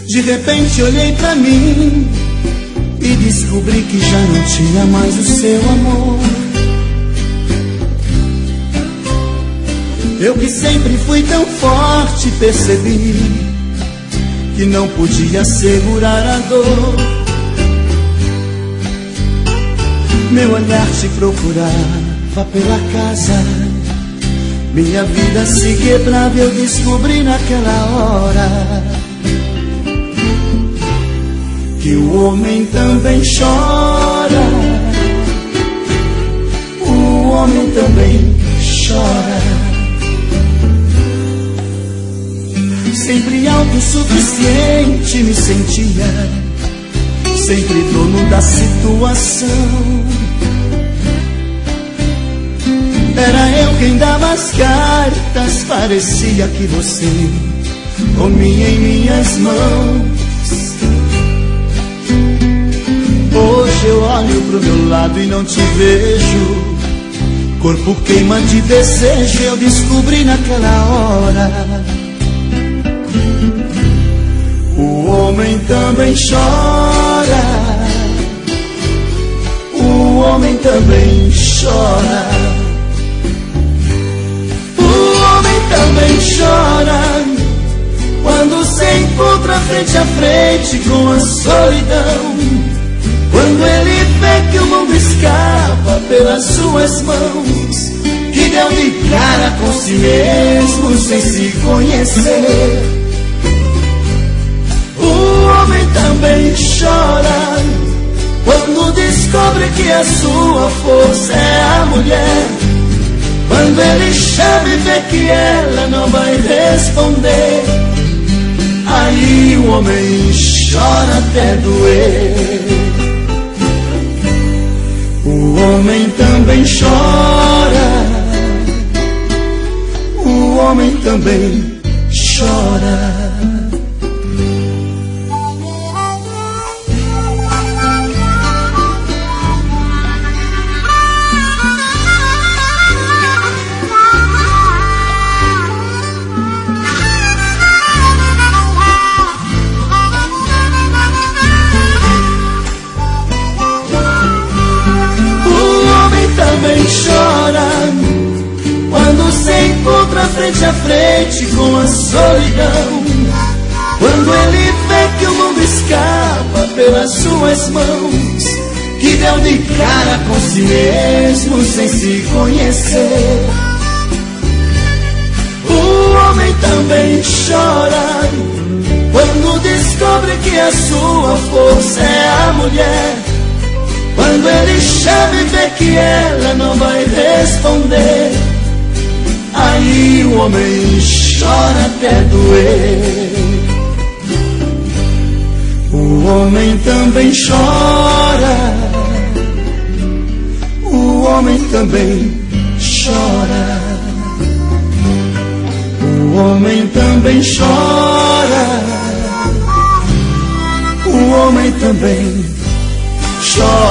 De repente olhei pra mim e descobri que já não tinha mais o seu amor. Eu que sempre fui tão forte, percebi que não podia segurar a dor. Meu olhar te procurava pela casa, minha vida se quebrava, eu descobri naquela hora que o homem também chora. O homem também chora. Sempre autossuficiente me sentia, sempre dono da situação. Era eu quem dava as cartas, parecia que você comia em minhas mãos. Hoje eu olho pro meu lado e não te vejo, corpo queima de desejo, eu descobri naquela hora. O homem também chora. O homem também chora. O homem também chora quando se encontra frente a frente com a solidão. Quando ele vê que o mundo escapa pelas suas mãos, que deu de cara com si mesmo sem se conhecer. O homem também chora quando descobre que a sua força é a mulher. Quando ele chama e vê que ela não vai responder, aí o homem chora até doer. O homem também chora. O homem também chora. Chora quando se encontra frente a frente com a solidão. Quando ele vê que o mundo escapa pelas suas mãos, que deu de cara com si mesmo sem se conhecer. O homem também chora quando descobre que a sua força é a mulher. Quando ele chama e vê que ela não vai responder, aí o homem chora até doer. O homem também chora. O homem também chora. O homem também chora. O homem também chora.